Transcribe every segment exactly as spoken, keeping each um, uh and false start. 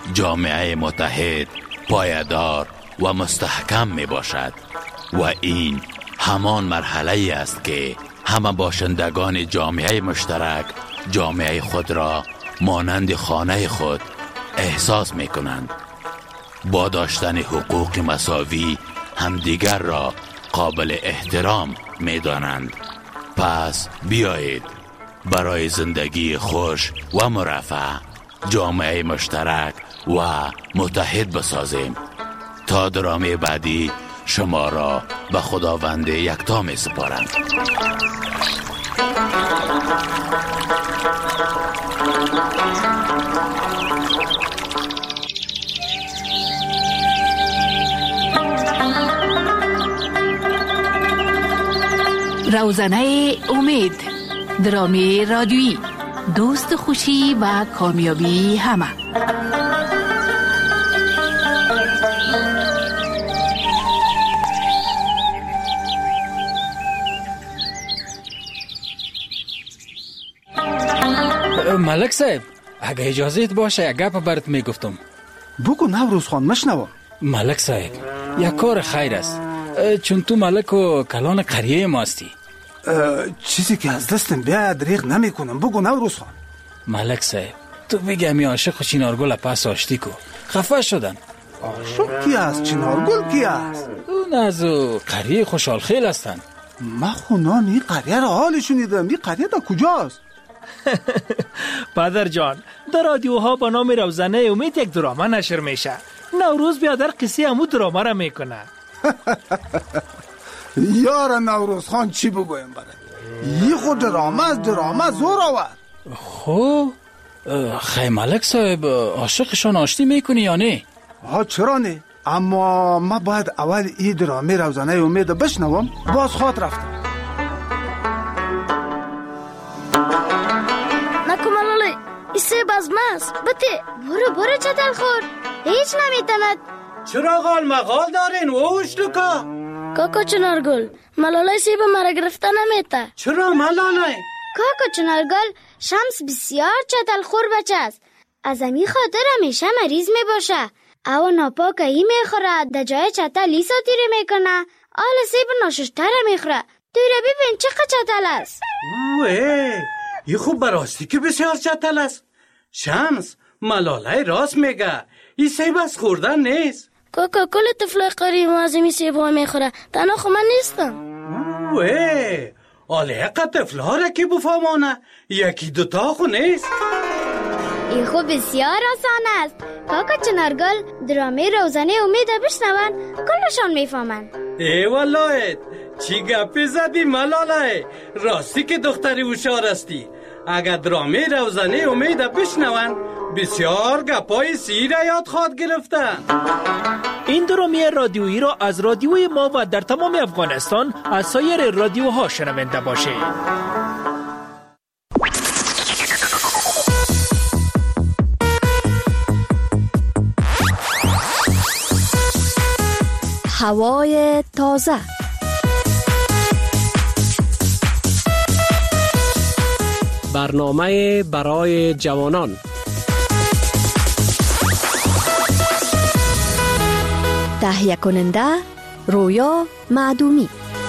جامعه متحد، پایدار و مستحکم می باشد و این همان مرحله است که همه باشندگان جامعه مشترک جامعه خود را مانند خانه خود احساس می کنند. با داشتن حقوق مساوی همدیگر را قابل احترام می دانند. پس بیایید برای زندگی خوش و مرفه جامعه مشترک و متحد بسازیم. تا درامه بعدی شما را به خداوند یکتا می سپارم. روزنه امید، درامی رادیویی، دوست خوشی و کامیابی همه. ملک صاحب، اگه اجازهت باشه یک گپ برات میگفتم. بگو نوروز خان، مشنوم. ملک صاحب، یک کار خیر است، چون تو ملک و کلان قریه ما هستی. چیزی که از دستم بیاد دریغ نمی کنم. بگو نوروز خان. ملک صاحب، تو بگم می عاشق و چینارگل پس آشتی کو. خفه شدن. عاشق کی است؟ چینارگل کی است؟ اون از قریه خوشحال خیل هستن. ما خونام این قریه را حال شنیدم. این قریه دا کجاست؟ پدر جان، در رادیوها با نام روزنه امید یک دراما نشر میشه. نوروز بیادر قصه همون دراما را میکنه. یار نوروز خان، چی بگویم برای یه خود دراما از دراما زور آورد. خب خیلی ملک صاحب، عاشقشان آشتی میکنی یا نه؟ ها چرا نه، اما ما باید اول این دراما روزنه امید بشنوم. باز خواد رفتم. نکمالالی ایسه بازماست. بته برو برو چطل خور، هیچ نمیتند. چرا غال مغال دارین ووش دکا؟ کاکا چنارگل، ملالای سیب مرا گرفته نمیته. چرا ملالای؟ کاکا چنارگل، شمس بسیار چطل خور بچه است. از امی خاطر همیشه مریض می باشه. او ناپاکه ای می خوره، در جای چطل لیسا تیره می کنه. آل سیب ناششتره می خوره. توی ببین چقدر چطل است. اوه، یه خوب براستی که بسیار چطل است. شمس، ملالای راست میگه. این سیب از خوردن نیست. کاکا کل طفل قریب از این سیب ها میخوره، تنها خو من نیستم. اوه، آله اقا طفل ها را که بفهمانه، یکی دوتا خو نیست. این خو بسیار آسان است. کاکا چنارگل درامه روزنه امید بشنون، کلشان میفهمن. ای والله، چی گپی زدی ملالای؟ راستی که دختری هوشیار استی. اگر درامه روزنه امید بشنون، بسیار گپای سیر یاد خواد گرفتن. این درامی رادیویی را از رادیوی ما و در تمام افغانستان از سایر رادیوها شنونده باشید. هوای تازه، برنامه برای جوانان. تهیه کننده رویا معدومی.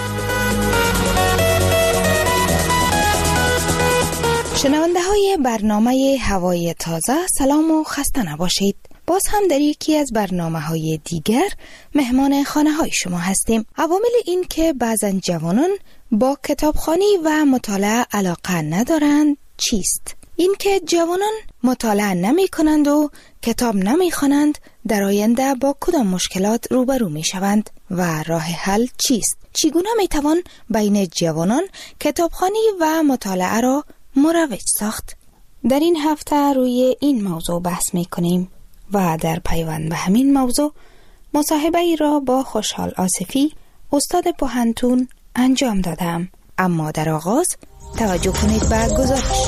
شنونده های برنامه هوای تازه، سلام و خسته نباشید. باز هم در یکی از برنامه های دیگر مهمان خانه های شما هستیم. عوامل این که بعضن جوانان با کتابخوانی و مطالعه علاقه ندارند چیست؟ این که جوانان مطالعه نمی کنند و کتاب نمی خوانند در آینده با کدام مشکلات روبرو می شوند و راه حل چیست؟ چگونه می توان بین جوانان کتابخوانی و مطالعه را مروج ساخت؟ در این هفته روی این موضوع بحث می کنیم و در پیوند به همین موضوع مصاحبه ای را با خوشحال آصفی، استاد پوهنتون انجام دادم. اما در آغاز توجه کنید به گزارش.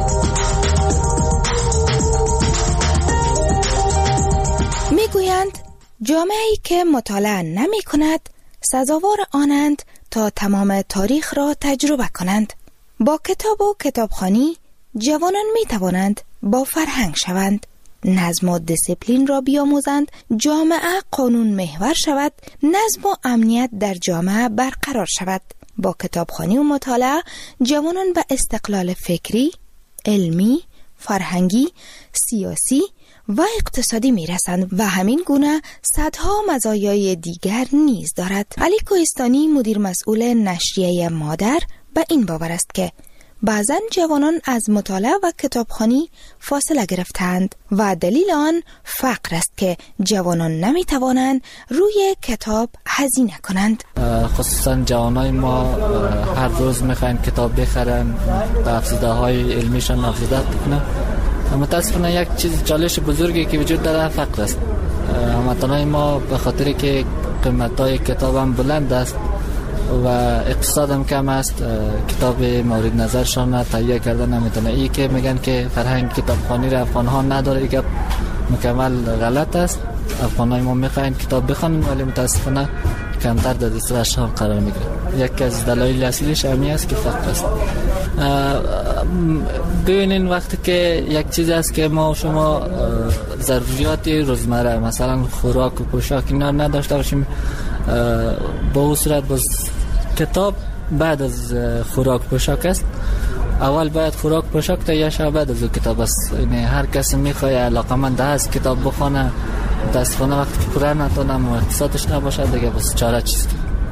می گویند جامعه‌ای که مطالعه نمی کند سزاوار آنند تا تمام تاریخ را تجربه کنند. با کتاب و کتابخوانی جوانان می توانند با فرهنگ شوند. نظم و دیسیپلین را بیاموزند، جامعه قانون محور شود، نظم و امنیت در جامعه برقرار شود. با کتابخوانی و مطالعه جوانان به استقلال فکری، علمی، فرهنگی، سیاسی و اقتصادی میرسند و همین گونه صدها مزایای دیگر نیز دارد. علی کوهستانی مدیر مسئول نشریه مادر به این باور است که بعضن جوانان از مطالعه و کتابخوانی فاصله گرفتند و دلیل آن فقر است که جوانان نمی توانند روی کتاب هزینه کنند. خصوصا جوانای ما هر روز میخواین کتاب بخرن، به افزوده های علمیشان افزوده کنن. متاسفانه یک چیز چالش بزرگی که وجود داره فقر است. هموطنان ما به خاطر که قیمت‌های کتاب هم بلند است و اقتصاد هم کم است، کتاب مورد نظرشان تهیه کردن نمیتونه. ای که میگن که فرهنگ کتابخوانی را افغان ها نداره، ای که مکمل غلط است. افغان های ما میخواین کتاب بخونن ولی متاسفانه کمتر در دسترسشان قرار میگیره. یکی از دلایل اصلیش همین است که فقر است. ببینین وقتی که یک چیز است که ما شما ضروریات روزمره مثلا خوراک و پوشاک اینا نداشته باشیم، با اون صورت باز کتاب بعد از خوراک پوشاک است. اول باید خوراک پوشاک تهیه شود، بعد از کتاب است. یعنی هر کسی میخواد علاقمند است کتاب بخونه، متاسفانه وقتی که پوره نتونم و اقتصادش نباشه دیگه بس چاره چیست.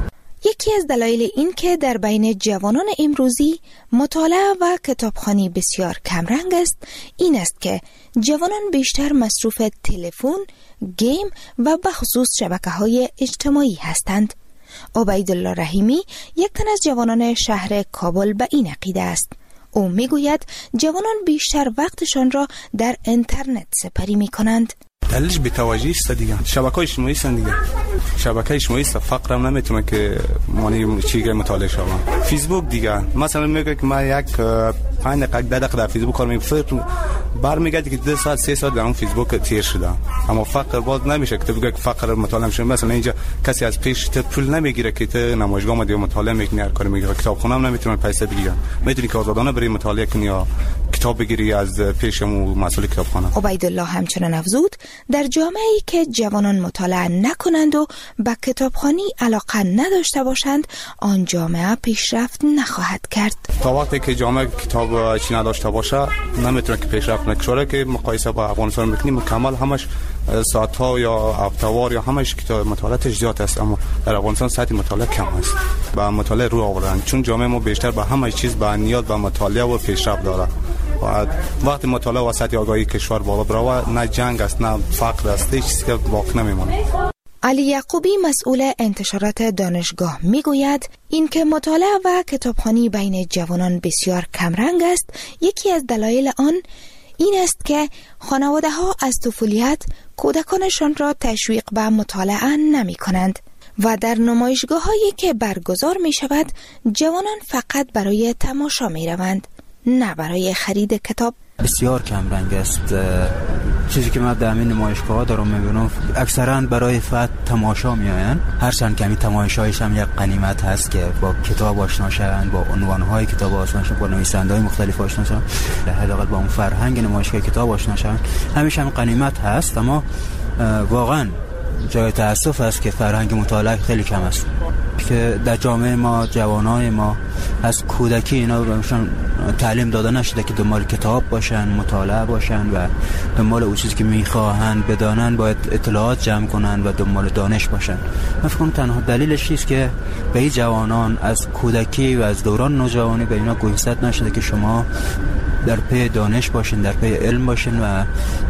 یکی از دلایل این که در بین جوانان امروزی مطالعه و کتابخوانی بسیار کمرنگ است این است که جوانان بیشتر مصروف تلفن، گیم و به خصوص شبکه‌های اجتماعی هستند. عبیدالله رحیمی یک تن از جوانان شهر کابل به این عقیده است. او میگوید جوانان بیشتر وقتشان را در اینترنت سپری می کنند. دلیلش بی‌توجهی است دیگه. شبکه‌های اجتماعی است دیگه. شبکه اجتماعی است، فقر هم نمیتونه که مانی چیزی مطالعه شوم. فیسبوک دیگه مثلا میگه که ما یک پنج دقیقه ده دقیقه در فیسبوک کار می‌کنم، برمیگردی که دو ساعت سه ساعت در اون فیسبوک تیر شده. اما فقر باز نمیشه که تو بگی فقر مطالعه میشه. مثلا اینجا کسی از پیش تو پول نمیگیره که تو نمایشگاه ما دیگه مطالعه میکنی، هر کاری میگیره. کتابخونه هم نمیتونه پیسه بگیره. میتونی که آزادانه بری مطالعه کنی یا کتاب بگیری از پیشمو مسئول کتابخانه. عبیدالله همچنان افزود در جامعه‌ای که جوانان مطالعه نکنند و به کتابخوانی علاقه نداشته باشند، آن جامعه پیشرفت نخواهد کرد. تا وقتی که جامعه کتاب چی نداشته باشه نمیتونه که پیشرفت نکنه. که مقایسه با افغانستان میکنیم مکمل همش ساعت ها یا هفته‌وار یا همش کتاب مطالعه زیاد است، اما در افغانستان سطح مطالعه کم است. با مطالعه رو آوردن چون جامعه ما بیشتر به همه چیز به نیاز به مطالعه و پیشرفت داره. و وقتی مطالعه و سطح آگاهی کشور بالا بره نه جنگ است نه فقر است، هیچ چیزی که باقی نمیمونه. علی یعقوبی مسئول انتشارات دانشگاه میگوید اینکه مطالعه و کتابخوانی بین جوانان بسیار کمرنگ است. یکی از دلایل آن این است که خانواده ها از طفولیت کودکانشان را تشویق به مطالعه نمی کنند و در نمایشگاه هایی که برگزار می شود جوانان فقط برای تماشا می روند، نه برای خرید کتاب. بسیار کم رنگ است. چیزی که من در همین نمایشگاه ها دارم میبینم اکثرا برای فقط تماشا میآیند. هرچند کمی تماشایش هم یک غنیمت هست که با کتاب آشنا شوند، با عنوان‌های کتاب آشنا شوند، با نویسنده‌های مختلف آشنا شوند، حداقل با اون فرهنگ نمایشگاه کتاب آشنا شوند. همیشه هم غنیمت هست، اما واقعا جای تأسف است که فرهنگ مطالعه خیلی کم است. که در جامعه ما جوانای ما از کودکی اینا بهشون تعلیم داده نشده که دنبال کتاب باشن، مطالعه باشن و دنبال اون چیزی که میخواهن بدانن باید اطلاعات جمع کنن و دنبال دانش باشن. من فکر کنم تنها دلیلش اینه که به این جوانان از کودکی و از دوران نوجوانی به اینا گوشزد نشده که شما در پی دانش باشین، در پی علم باشین و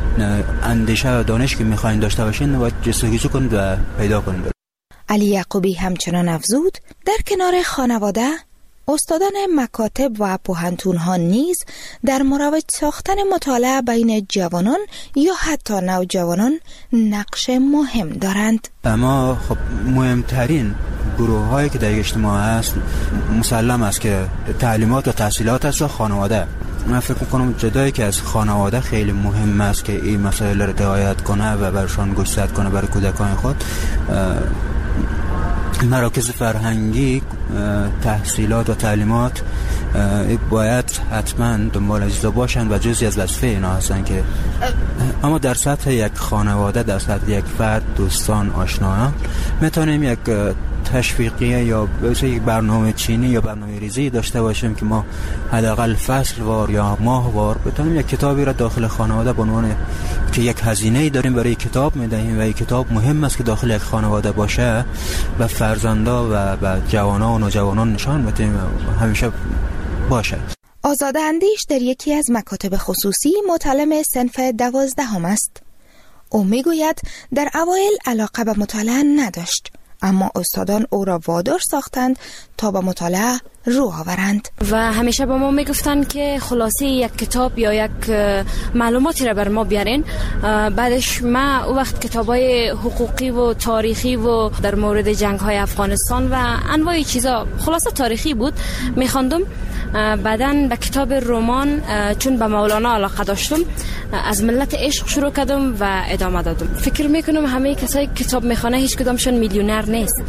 اندیشه و دانش که میخواین داشته باشین باید جستجو کنید و پیدا کنید. علی یعقوبی همچنان افزود در کنار خانواده استادان مکاتب و پوهنتون‌ها نیز در مروج ساختن مطالعه بین جوانان یا حتی نوجوانان نقش مهم دارند. اما خب مهمترین گروه هایی که در اجتماع هست مسلم است که تعلیمات و تحصیلات است و خانواده. من فکر میکنم جدایی که از خانواده خیلی مهم است که این مسائل را رعایت کنه و برشان گوشزد کنه برای کودکان خود. مراکز فرهنگی تحصیلات و تعلیمات باید حتما دنبال اجزا باشند و جزئی از وظیفه اینا هستن که اما در سطح یک خانواده، در سطح یک فرد، دوستان، آشنایان میتونیم یک تشویقیه یا یک برنامه چینی یا برنامه ریزی داشته باشیم که ما حداقل فصل وار یا ماه وار بتونیم یک کتابی را داخل خانواده به عنوان که یک هزینه‌ای داریم برای کتاب میدهیم و یک کتاب مهم است که داخل یک خانواده باشه و فرزندا و و جوانان و نوجوانان نشان بدیم همیشه باشه. آزاده اندیش در یکی از مکاتب خصوصی متعلم صنف دوازدهم است. او میگوید در اوایل علاقه به مطالعه نداشت، اما استادان او را وادار ساختند تا به مطالعه رو آورند و همیشه به ما میگفتن که خلاصه یک کتاب یا یک معلوماتی را بر ما بیارین. بعدش ما او وقت کتابای حقوقی و تاریخی و در مورد جنگ های افغانستان و انواع چیزا خلاصه تاریخی بود میخواندم. بعدن به کتاب رمان چون به مولانا علاقه داشتم از ملت عشق شروع کردم و ادامه دادم. فکر میکنم همه کسایی کتاب میخونه هیچ کدامشون میلیونر نیست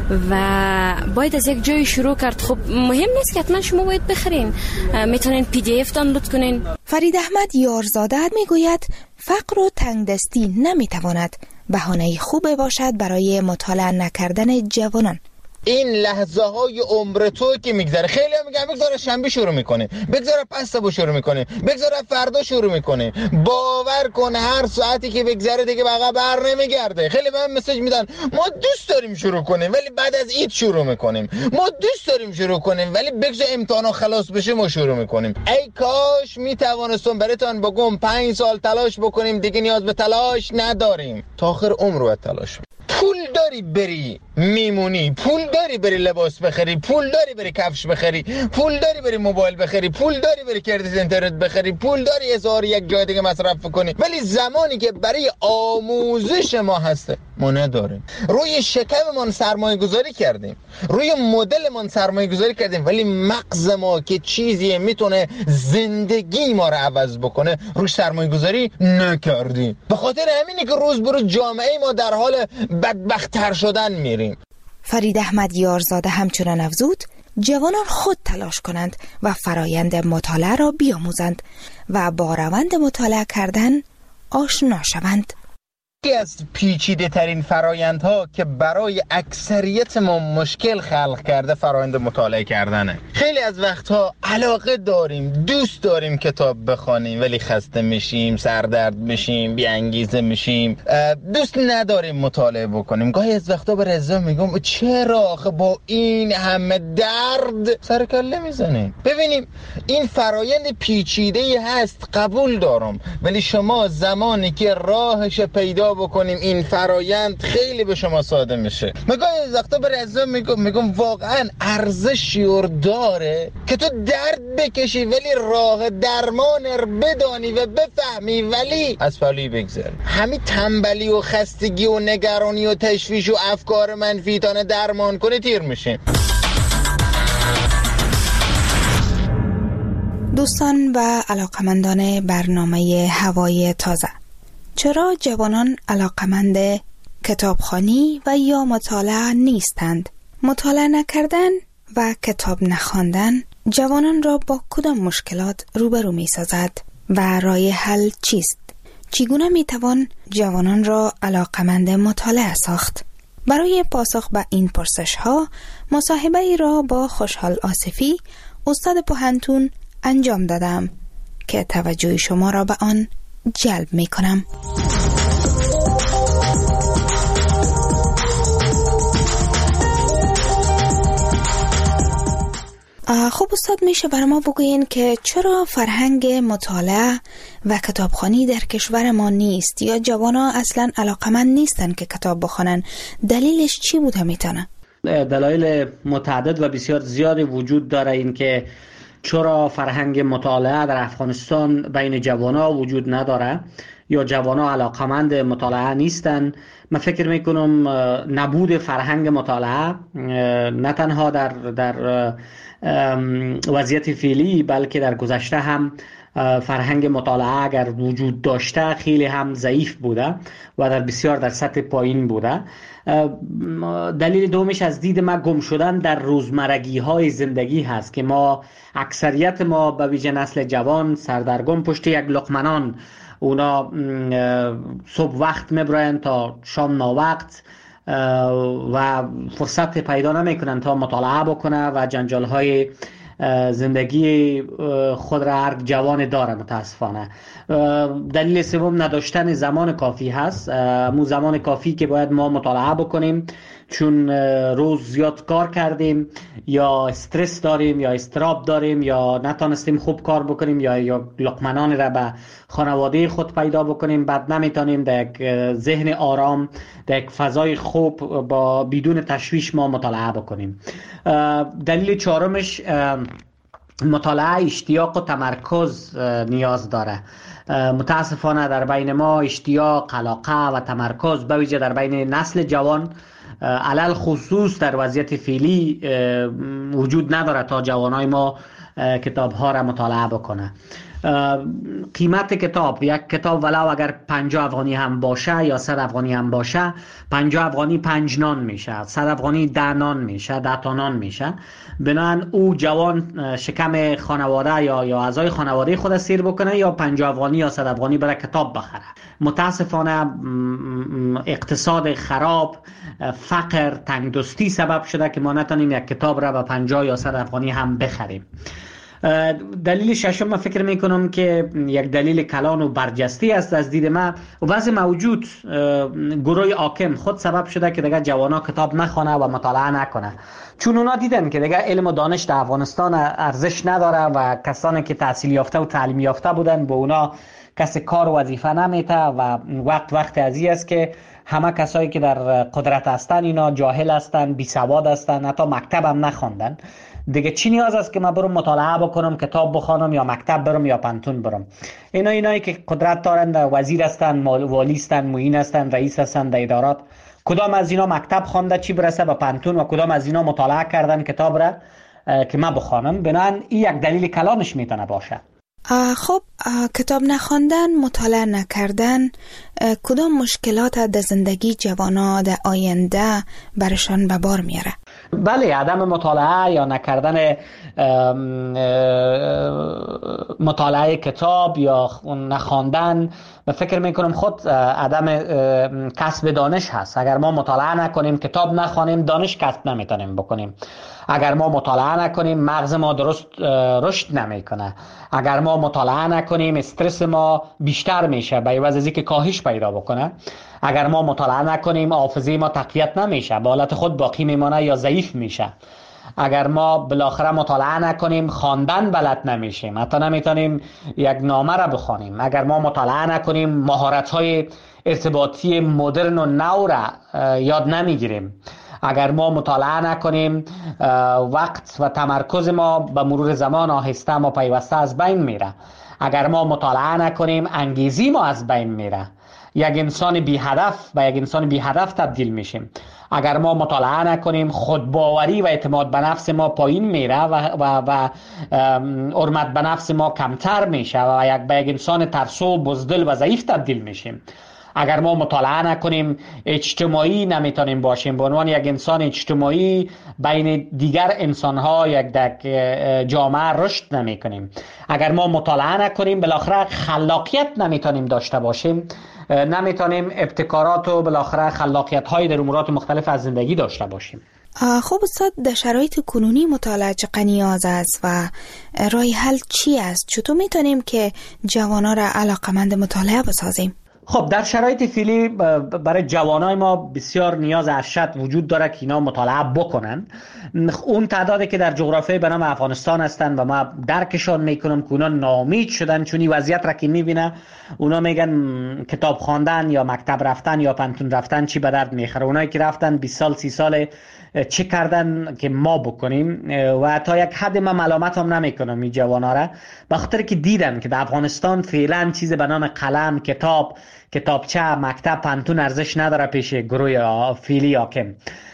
و باید از یک جای شروع کرد. خب مهم نیست که حتما شما باید بخرین، میتونین پی دی اف دانلود کنین. فرید احمد یارزاده میگوید فقر و تنگدستی نمیتواند بهانه خوبه باشد برای مطالعه نکردن جوانان. این لحظه های عمر تو که میگذره، خیلی هم میگن بگذاره شنبه شروع میکنه، بگذاره پس صبح شروع میکنه، بگذاره فردا شروع میکنه. باور کن هر ساعتی که بگذره دیگه بقا بر نمیگرده. خیلی به من مسیج میدن ما دوست داریم شروع کنیم ولی بعد از عید شروع میکنیم، ما دوست داریم شروع کنیم ولی بگذار امتحانا خلاص بشه ما شروع میکنیم. ای کاش میتوانستم براتون بگم پنج سال تلاش بکنیم، دیگه نیاز به تلاش نداریم. تا آخر عمر رو تلاش. پول داری بری میمونی، پول داری بری لباس بخری، پول داری بری کفش بخری، پول داری بری موبایل بخری، پول داری بری کردیت اینترنت بخری، پول داری هزار یک جای دیگه مصرف کنی. ولی زمانی که برای آموزش ما هسته ما نداریم. روی شکممون سرمایه گذاری کردیم، روی مدلمون سرمایه گذاری کردیم، ولی مغز ما که چیزی میتونه زندگی ما رو عوض بکنه روش سرمایه گذاری نکردیم. به خاطر همینه که روز به روز جامعه ما در حال بدبخت‌تر شدن میریم. فرید احمد یارزاده همچنان افزود جوانان خود تلاش کنند و فرایند مطالعه را بیاموزند و با روند مطالعه کردن آشنا شوند. یکی از پیچیده ترین فرایندها که برای اکثریت ما مشکل خلق کرده فرایند مطالعه کردنه. خیلی از وقتها علاقه داریم، دوست داریم کتاب بخونیم ولی خسته میشیم، سردرد میشیم، بی انگیزه میشیم، دوست نداریم مطالعه بکنیم. گاهی از وقتا به رضا میگم چرا آخه با این همه درد سر کله میزنیم؟ ببینیم این فرایند پیچیده هست، قبول دارم، ولی شما زمانی که راهش پیدا بکنیم این فرایند خیلی به شما ساده میشه. مگه از وقتا به رضا میگم میگم واقعا ارزشی اور داره که تو درد بکشی ولی راه درمان رو بدانی و بفهمی ولی از پلوی بگذری. همین تنبلی و خستگی و نگرانی و تشویش و افکار منفی تانه درمان کنی تیر میشه. دوستان و علاقمندان برنامه هوای تازه، چرا جوانان علاقمند کتابخوانی و یا مطالعه نیستند؟ مطالعه نکردن و کتاب نخواندن جوانان را با کدام مشکلات روبرو می سازد و راه حل چیست؟ چگونه می توان جوانان را علاقمند مطالعه ساخت؟ برای پاسخ به این پرسش ها مصاحبه ای را با خوشحال آصفی استاد پوهنتون انجام دادم که توجه شما را به آن جلب می کنم. خب استاد میشه برای ما بگوین که چرا فرهنگ مطالعه و کتابخوانی در کشور ما نیست یا جوانا اصلا علاقمند نیستن که کتاب بخونن؟ دلیلش چی بوده میتونه؟ دلایل متعدد و بسیار زیادی وجود داره این که چرا فرهنگ مطالعه در افغانستان بین جوانا وجود نداره یا جوانا علاقمند مطالعه نیستن. من فکر میکنم نبود فرهنگ مطالعه نه تنها در در وضعیت فعلی بلکه در گذشته هم فرهنگ مطالعه اگر وجود داشته خیلی هم ضعیف بوده و در بسیار در سطح پایین بوده. دلیل دومش از دید ما گم شدن در روزمرگی های زندگی هست که ما اکثریت ما به ویژه نسل جوان سردرگم پشت یک لقمنان، اونا صبح وقت میبرن تا شام ناوقت و فرصت پیدا نمیکنن تا مطالعه بکنه و جنجال های زندگی خود را هر جوان داره متاسفانه. دلیل سوم نداشتن زمان کافی هست، مو زمان کافی که باید ما مطالعه بکنیم، چون روز زیاد کار کردیم یا استرس داریم یا استراب داریم یا نتانستیم خوب کار بکنیم یا یا لقمنان را به خانواده خود پیدا بکنیم، بعد نمیتونیم در یک ذهن آرام در یک فضای خوب با بدون تشویش ما مطالعه بکنیم. دلیل چهارمش مطالعه اشتیاق و تمرکز نیاز داره. متاسفانه در بین ما اشتیاق، علاقه و تمرکز به ویژه در بین نسل جوان علل خصوص در وضعیت فعلی وجود نداره تا جوانای ما کتاب ها را مطالعه بکنه. قیمت کتاب، یک کتاب ولو اگر پنجاه افغانی هم باشه یا صد افغانی هم باشه، پنجاه افغانی پنج نان میشه، صد افغانی ده نان میشه، ده تا نان میشه. بنابراین او جوان شکم خانواده یا یا اعضای خانواده خود سیر بکنه یا پنجاه افغانی یا صد افغانی برای کتاب بخره. متاسفانه اقتصاد خراب، فقر، تنگدستی سبب شده که ما نتونیم یک کتاب را به پنجاه یا صد افغانی هم بخریم. دلیل ششم من فکر میکنم که یک دلیل کلان و برجسته است از دید من، وضع موجود گروه حاکم خود سبب شده که دیگه جوانا کتاب نخونه و مطالعه نکنه، چون اونا دیدن که دیگه علم و دانش در افغانستان ارزش نداره و کسانی که تحصیل یافته و تعلیم یافته بودن به اونا کسی کار و وظیفه نمیته و وقت وقت ازی است که همه کسایی که در قدرت هستن اینا جاهل هستن، بی سواد هستن، حتی مکتب هم نخوندن. دیگه چی نیاز است که من برم مطالعه بکنم، کتاب بخونم یا مکتب برم یا پانتون برم؟ اینا اینایی که قدرت دارن، وزیر هستن، والی هستن، معین هستن، رئیس هستن در ادارات، کدام از اینا مکتب خوانده چی برسه به پانتون و کدام از اینا مطالعه کردن کتاب را که من بخونم؟ بنابراین این یک دلیل کلانش میتونه باشه. خب کتاب نخواندن، مطالعه نکردن کدام مشکلات در زندگی جوانا در آینده برشان به بار میاره؟ بله، عدم مطالعه یا نکردن مطالعه کتاب یا نخواندن، من فکر میکنم خود عدم کسب دانش هست. اگر ما مطالعه نکنیم، کتاب نخوانیم، دانش کسب نمیتونیم بکنیم. اگر ما مطالعه نکنیم، مغز ما درست رشد نمیکنه. اگر ما مطالعه نکنیم، استرس ما بیشتر میشه به عوض از اینکه کاهش پیدا بکنه. اگر ما مطالعه نکنیم، حافظه ما تقویت نمیشه، به حالت خود باقی میمونه یا ضعیف میشه. اگر ما بالاخره مطالعه نکنیم، خواندن بلد نمیشیم، حتی نمیتونیم یک نامه را بخوانیم. اگر ما مطالعه نکنیم، مهارت‌های ارتباطی مدرن و نو را یاد نمیگیریم. اگر ما مطالعه نکنیم، وقت و تمرکز ما به مرور زمان آهسته ما پیوسته از بین میره. اگر ما مطالعه نکنیم، انگیزی ما از بین میره. یک انسان بی هدف به یک انسان بی هدف تبدیل میشیم. اگر ما مطالعه نکنیم، خودباوری و اعتماد به نفس ما پایین میره و و و حرمت به نفس ما کمتر میشه و یک به یک انسان ترسو، بزدل و ضعیف تبدیل میشیم. اگر ما مطالعه نکنیم، اجتماعی نمیتونیم باشیم. به عنوان یک انسان اجتماعی بین دیگر انسان‌ها یک در جامعه رشد نمیکنیم. اگر ما مطالعه نکنیم، بالاخره خلاقیت نمیتونیم داشته باشیم، نمیتونیم ابتکارات و بالاخره خلاقیت‌های در امورات مختلف از زندگی داشته باشیم. خب استاد، در شرایط کنونی مطالعه چقدر نیاز است و راه حل چی است؟ چطور میتونیم که جوان‌ها را علاقه‌مند مطالعه بسازیم؟ خب در شرایط فعلی برای جوانای ما بسیار نیاز ارشد وجود داره که اینا مطالعه بکنن. اون تعدادی که در جغرافیای به نام افغانستان هستن و ما درکشان میکنم که اونا ناامید شدن، چون این وضعیت را که میبینه اونا میگن کتاب خواندن یا مکتب رفتن یا پانتون رفتن چی به درد میخوره. اونایی که رفتن بیست سال سی سال چه کردن که ما بکنیم؟ و تا یک حد من ملامت هم نمیکنم این جوانا را، به خاطر که دیدن که در افغانستان فعلا چیز به نام قلم، کتاب، کتابچه، مکتب، پانتون ارزش نداره پیش گروه فعلی حاکم.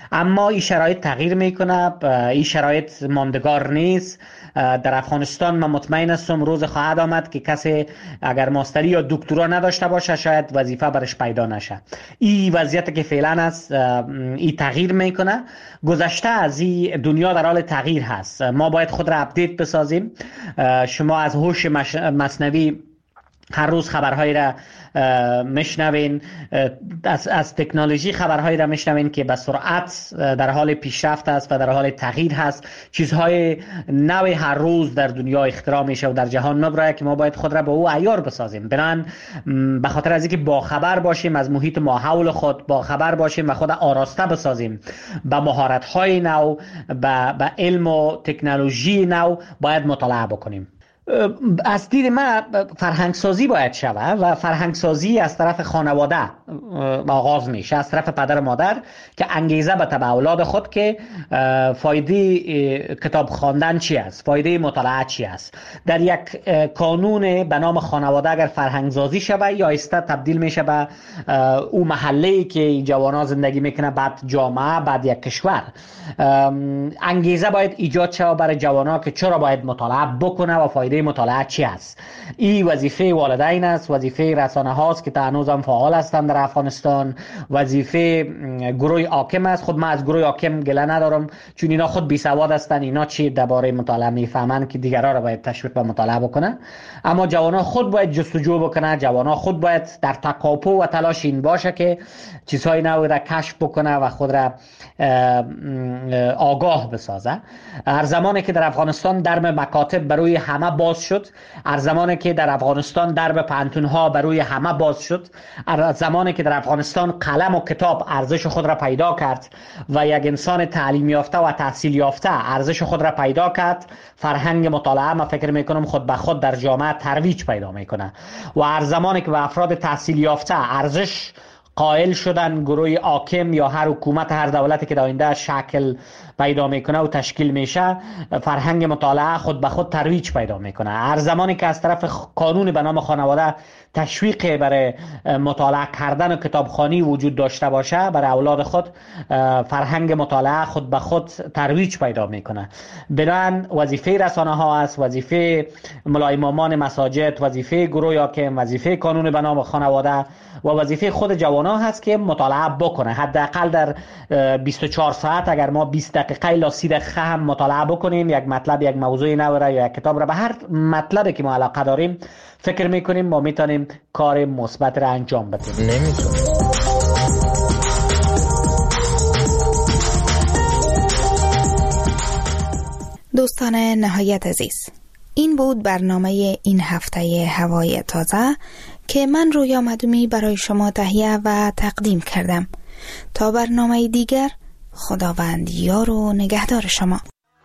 اما این شرایط تغییر میکنه، این شرایط ماندگار نیست. در افغانستان من مطمئن هستم روز خواهد آمد که کسی اگر ماستری یا دکترا نداشته باشه شاید وظیفه برش پیدا نشه. این وضعیت که فعلا است این تغییر میکنه. گذشته از این دنیا در حال تغییر هست. ما باید خود را اپدیت بسازیم. شما از هوش مصنوعی هر روز خبرهایی را میشنوین، از, از تکنولوژی خبرهایی را میشنوین که به سرعت در حال پیشرفت است و در حال تغییر هست. چیزهای نوی هر روز در دنیا اختراع میشه و در جهان نبرای که ما باید خود را به او عیار بسازیم. بنان به خاطر از اینکه با خبر باشیم از محیط ما حول خود، با خبر باشیم و خود آراسته بسازیم به مهارت‌های نو، به, به علم و تکنولوژی نو باید مطالعه بکنیم. از دید من فرهنگ سازی باید شود و فرهنگ سازی از طرف خانواده آغاز میشه، از طرف پدر و مادر که انگیزه به تبع اولاد خود که فایده کتاب خواندن چی است، فایده مطالعه چی است. در یک کانون به نام خانواده اگر فرهنگ سازی شود یا ایسته تبدیل میشه به او محله‌ای که این جوانا زندگی میکنه، بعد جامعه، بعد یک کشور. انگیزه باید ایجاد شود برای جوانا که چرا باید مطالعه بکنه و فایده مطالعه چی است. این وظیفه والدین است، وظیفه رسانه هاست که تا هنوز هم فعال هستند در افغانستان، وظیفه گروه حاکم است. خود من از گروه حاکم گله ندارم چون اینا خود بی سواد هستند، اینا چی درباره مطالعه میفهمند که دیگران را باید تشویق به مطالعه بکنه. اما جوانا خود باید جستجو بکنه، جوانا خود باید در تکاپو و تلاش این باشه که چیزهای نو را کشف بکنه و خود را آگاه بسازه. هر زمانی که در افغانستان درب مکاتب برای همه باز شد، هر زمانی که در افغانستان درب پانتون‌ها برای همه باز شد، هر زمانی که در افغانستان قلم و کتاب ارزش خود را پیدا کرد و یک انسان تعلیم یافته و تحصیل یافته ارزش خود را پیدا کرد، فرهنگ مطالعه ما فکر میکنم خود به خود در جامعه ترویج پیدا میکنه. و هر زمانی که به افراد تحصیل یافته ارزش قائل شدن، گروه حاکم یا هر حکومت هر دولتی که در آینده شکل پیدا میکنه و تشکیل میشه، فرهنگ مطالعه خود به خود ترویج پیدا میکنه. هر زمانی که از طرف قانون به نام خانواده تشویق برای مطالعه کردن و کتابخوانی وجود داشته باشه برای اولاد خود، فرهنگ مطالعه خود به خود ترویج پیدا میکنه. بنابراین وظیفه رسانه ها است، وظیفه ملای امامان مساجد، وظیفه گروه حاکم، وظیفه قانون به نام خانواده و وظیفه خود جوانا هست که مطالعه بکنه. حداقل در بیست و چهار ساعت اگر ما بیست دقیقه الا سی دقیقه هم مطالعه بکنیم، یک مطلب، یک موضوع نو را یا یک کتاب را، به هر مطلبی که ما علاقه داریم فکر میکنیم ما میتونیم کار مثبت را انجام بدیم. نمیتونیم. دوستان نهایت عزیز، این بود برنامه این هفته هوای تازه که من رویا مدومی برای شما تهیه و تقدیم کردم. تا برنامه دیگر، خداوند یار و نگهدار شما.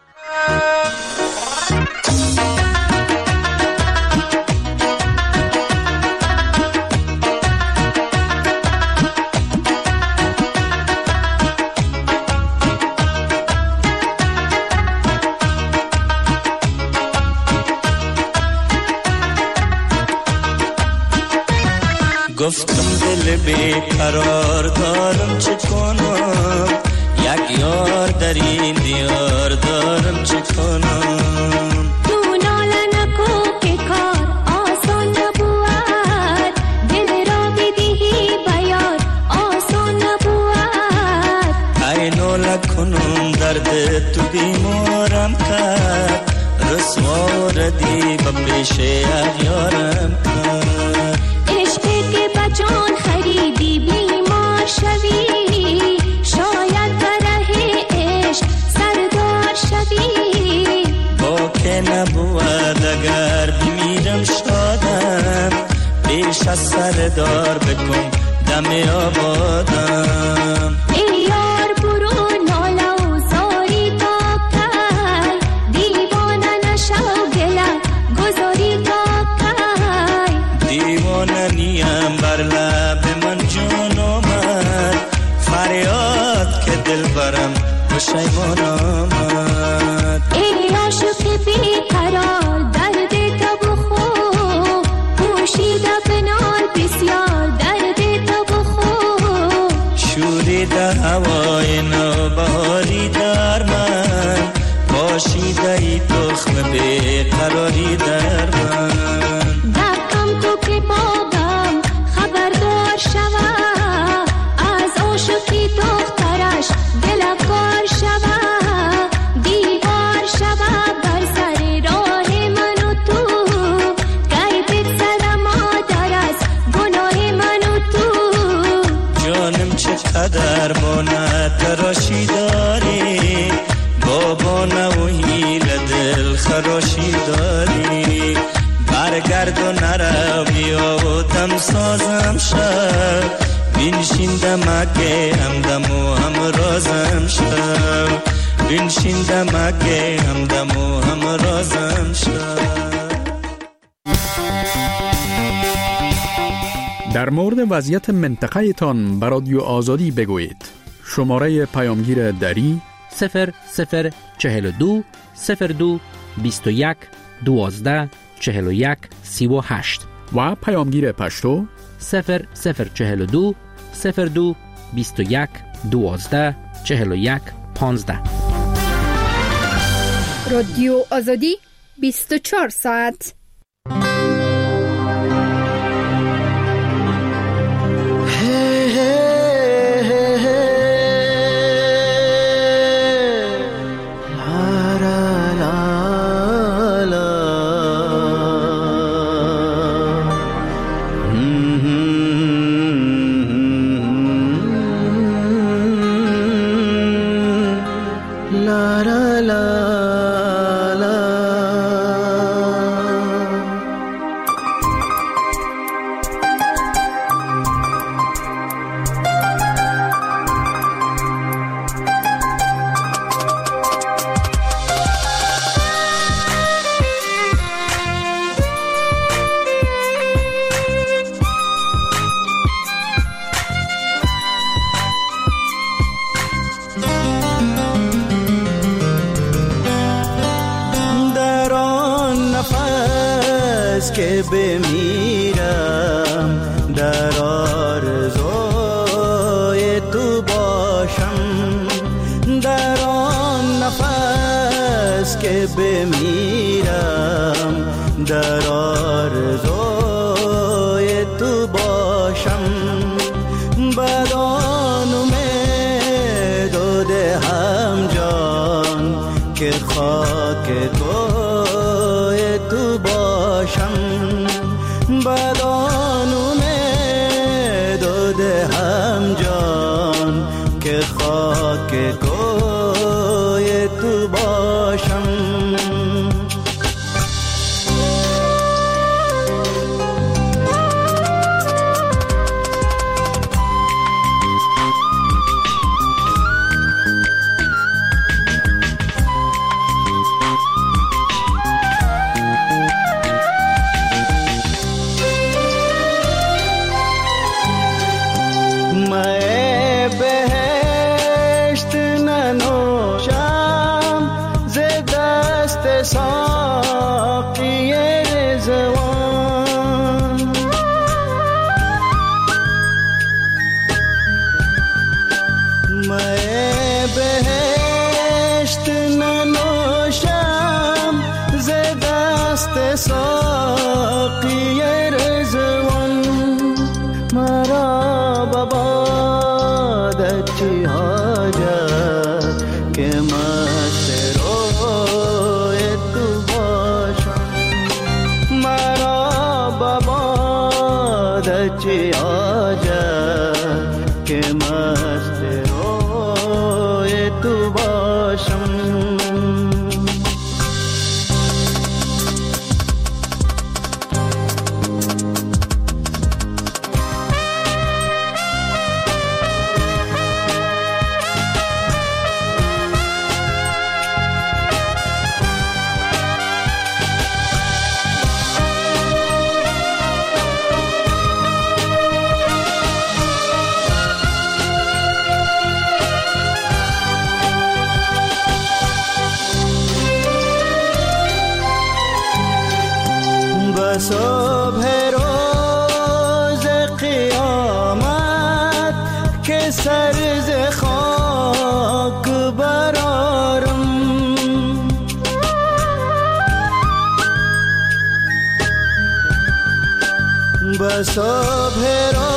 گفتم دل بیقرار دارم چه کنم، یک یار در این دیار دارم چه کنم. تو ناله نکو که کار آسان نبود، دل را بدهی بیار آسان نبود. ای ناله کنم درد تو بیمارم کرد، رسوا ردی به پیش اغیارم کرد. جان خریدی بیمار شوی، شاید بره عشق سردار شوی. با که نبود اگر بمیرم شادم، پیش از سردار بکن دم آبادم. ای یار برو ناله و زاری تا کی، دیوانه نشو گله گذاری تا کی. دیوانه نیم بر لب من جان آمد، فریاد که دل برم پشیمان آمد. ای عاشق بیقرار درد تو بخو، پوشیده بنال بسیار درد تو بخو. شوریده هوای نو جانم چقدر با نتراشی داری، بابا نوهی لدل خراشی داری. برگرد و نرو بیا و دم سازم شد، بینشین دمکه همدم و هم رازم شد، بینشین دمکه همدم و هم رازم شد. در مورد وضعیت منطقه تان بر رادیو آزادی بگویید. شماره پیامگیر دری صفر صفر چهل و دو صفر دو بیست و یک دوازده چهل و یک سی و هشت و پیامگیر پشتو صفر صفر چهل و دو صفر دو بیست و یک دوازده چهل و یک پانزده. رادیو آزادی بیست و چهار ساعت. که بمیرم در آرزوی تو باشم، در آن نفس که بمیرم در آرزوی تو باشم، بدان امید و دهم جان که خاک کوی تو باشم، بدان امید و دهم جان که خاک کوی تو باشم. ساقی رضوان میں بہشت ننوشم ز دست ساقی رضوان، مرا ببادت چی حاجت که مست روی تو باشم، مرا ببادت چی حاجت که مست روی تو باشم. صبح روز قیامت که سر ز خاک برارم، به صبح روز